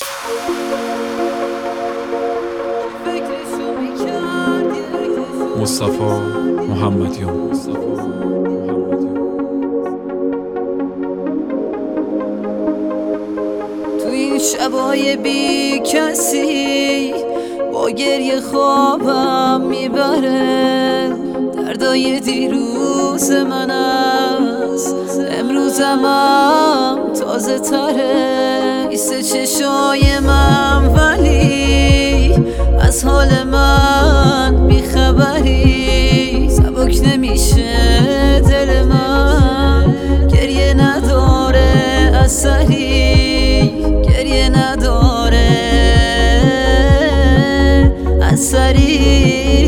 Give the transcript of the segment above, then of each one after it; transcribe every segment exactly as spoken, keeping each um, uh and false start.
مصطفی محمدیان. تو این شبای بی کسی با گریه خوابم میبره، دردای دیروز من است امروزم هم تازه تره. ایسته چشای من ولی از حال من بیخبری، سبک نمیشه دل من، گریه نداره اثری، گریه نداره اثری.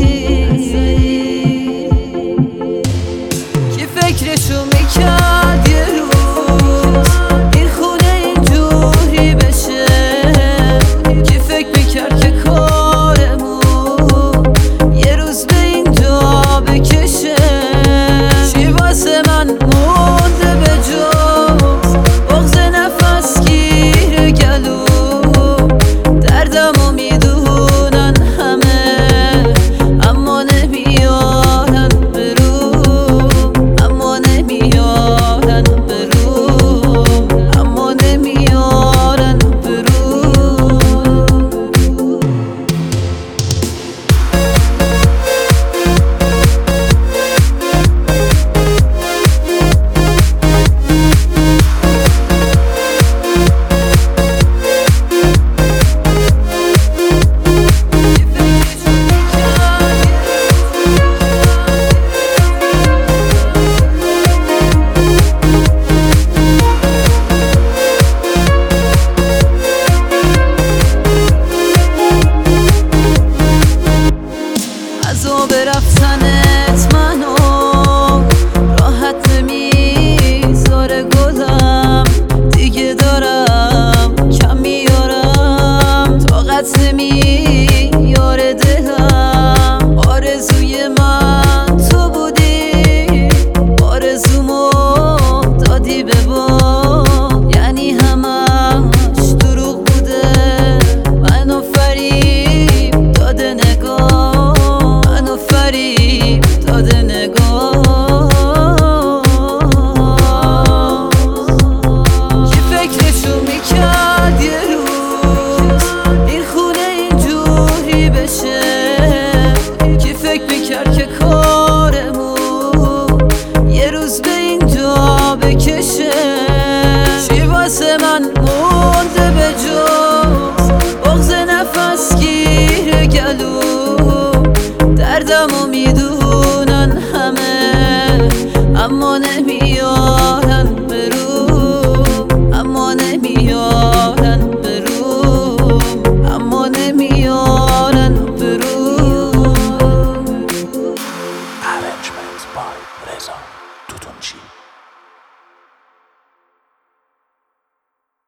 کی فکرشو میکرد یه روز این خونه اینجوری بشه؟ کی فکر میکرد که کارمون یه روز به اینجا بکشه؟ چی واسه من مونده به جز بغض نفس گیر گلو؟ دردمو میدونن همه اما نمیارن برو، اما نمیارن برو، اما نمیارن برو. عذاب رفتنت منو راحت نمیذاره گلم، دیگه دارم کم میارم، طاقت نمیاره دلم. آرزوی من تو بودی، آرزومو دادی به بام، یعنی همش دروغ بوده، منو فریب داده نگاه، فریب داده نگاه. کی فکرشو میکرد یه روز این خونه اینجوری بشه؟ کی فکر میکرد که کارمون یه روز به اینجا بکشه؟ چی واسه من مونده به جز بغض نفس گیر گلو؟ دردمو میدونن همه اما نمی